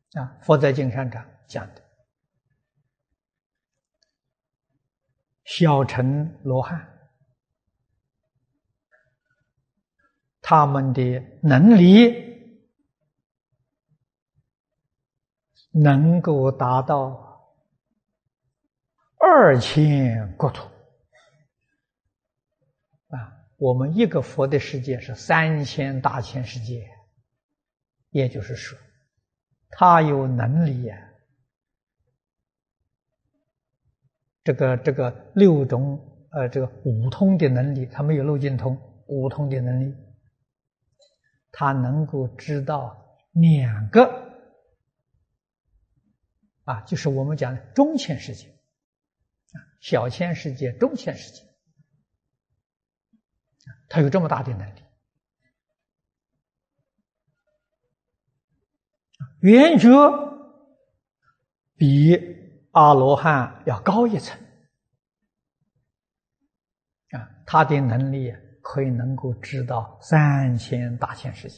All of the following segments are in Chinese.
佛在经上讲的，小乘罗汉，他们的能力能够达到2000国土。我们一个佛的世界是3000大千世界，也就是说，他有能力这个六种这个五通的能力，他没有漏尽通，五通的能力，他能够知道2个就是我们讲的中千世界，小千世界、中千世界。他有这么大的能力，圆觉比阿罗汉要高一层他的能力可以能够知道3000大千世界。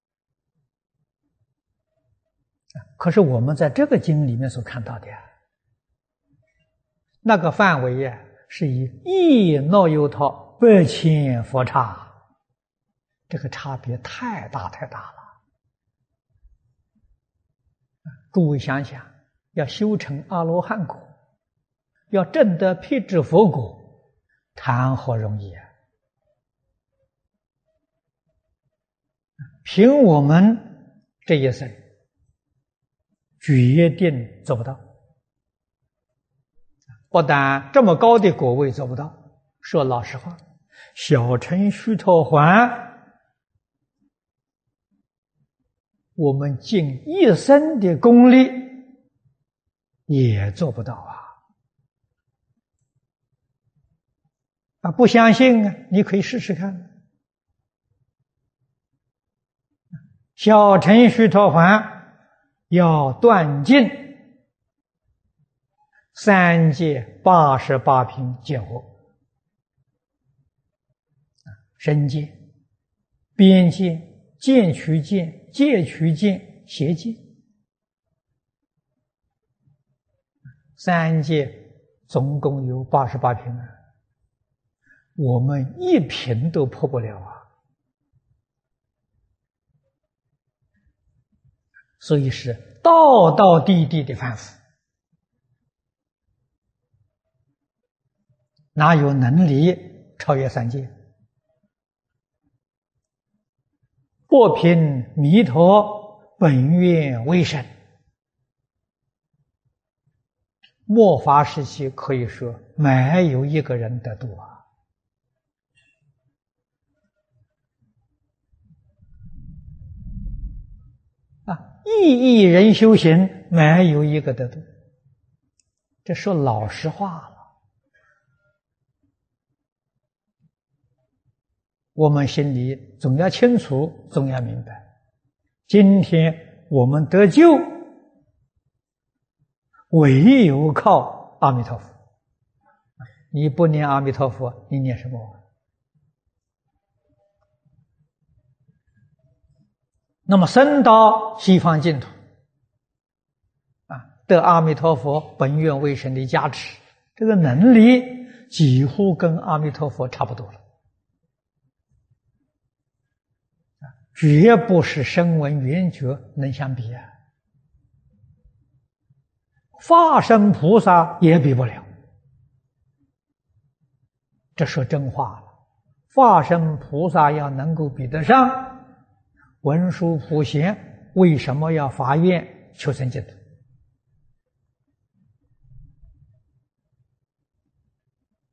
可是我们在这个经里面所看到的那个范围是以一耨尤他8千佛刹，这个差别太大了。诸位想想，要修成阿罗汉果，要证得辟支佛果，谈何容易凭我们这一生，决定做不到。不但这么高的果位做不到，说老实话，小乘须陀洹，我们尽一生的功力也做不到不相信你可以试试看。小乘须陀洹要断尽3界88品见惑，身见、边见、见取见、戒取见、邪见，3界总共有88品我们一品都破不了所以是道道地地的凡夫，哪有能力超越3界？不凭弥陀本愿威神，末法时期可以说没有一个人得度亿人修行，没有一个得度。这说老实话了。我们心里总要清楚，总要明白，今天我们得救，唯有靠阿弥陀佛。你不念阿弥陀佛，你念什么？那么升到西方净土得阿弥陀佛本愿威神的加持，这个能力几乎跟阿弥陀佛差不多了，绝不是声闻缘觉能相比法身菩萨也比不了。这说真话了，法身菩萨要能够比得上文殊普贤，为什么要发愿求生净土？